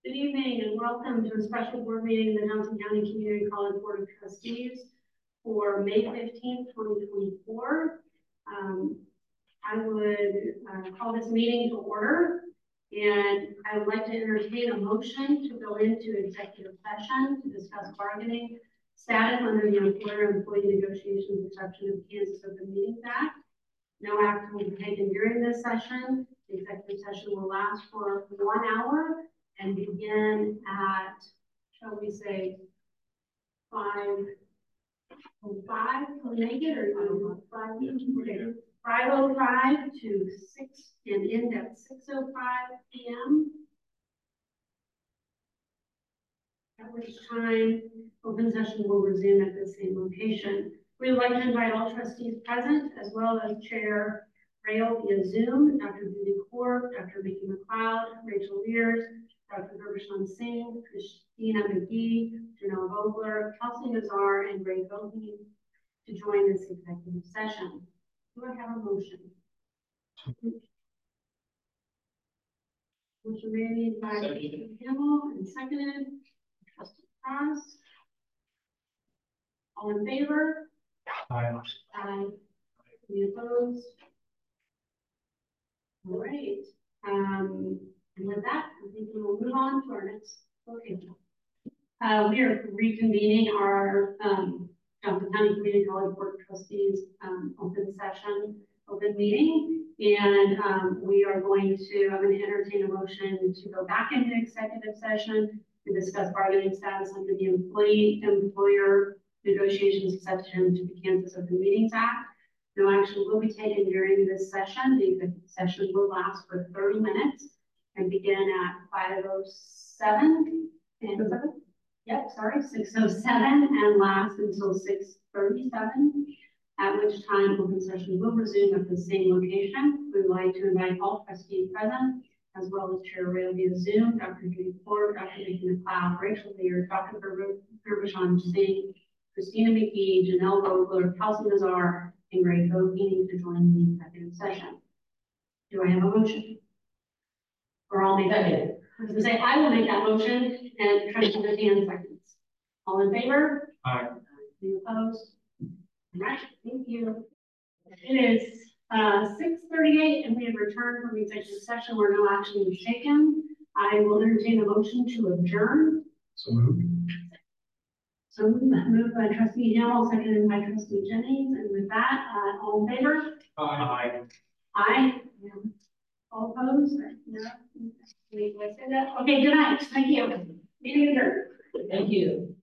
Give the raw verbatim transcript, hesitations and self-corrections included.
Good evening and welcome to a special board meeting of the Johnson County Community College Board of Trustees for May fifteenth, twenty twenty-four. Um, I would uh, call this meeting to order, and I would like to entertain a motion to go into executive session to discuss bargaining status under the Employer-Employee Negotiations exception of Kansas Open Meetings Act. No action will be taken during this session. The executive session will last for one hour and begin at, shall we say, five oh five, can we make it, or five, five oh five to six, and end at six oh five p m At which time, open session will resume at the same location. We would like to invite all trustees present, as well as Chair Rail via Zoom, Doctor Judy Korb, Doctor Mickey McLeod, Rachel Lears, Doctor Gerbishon Singh, Christina McGee, Janelle Vogler, Kelsey Nazar, and Ray Goheen to join this executive session. Do I have a motion? Motion made by Trustee Campbell and seconded Trustee Cross. All in favor? Aye. Aye. Any opposed? All right. Um, and with that, I think we will move on to our next location. Uh, we are reconvening our um, Johnson County Community College Board of Trustees um, open session, open meeting, and um, we are going to, I'm going to entertain a motion to go back into executive session to discuss bargaining status under the Employee Employer Negotiations exception to the Kansas Open Meetings Act. No action will be taken during this session. The executive session will last for thirty minutes and begin at five oh seven. And yep, sorry, six oh seven and last until six thirty-seven, at which time open session will resume at the same location. We would like to invite all trustees present, as well as Chair Rail via Zoom, Doctor Judy Korb, Doctor Mickey McLeod, Rachel Lear, Doctor Gerbishon Singh, Christina McGee, Janelle Vogler, Kelsey Nazar, and Ray Goheen to join the executive session. Do I have a motion? Or I'll make that. I was going to say, I will make that motion, and Trustee McGee seconds. All in favor? Aye. Any opposed? All right, thank you. It is uh, six thirty-eight, and we have returned from the executive session where no action was taken. I will entertain a motion to adjourn. So moved. So moved by Trustee Hamel, seconded by Trustee Jennings, and with that, uh, all in favor? Aye. Aye. Yeah. All opposed? No. Wait, did I say that? Okay, good night. Thank you. Meeting adjourned. Thank you.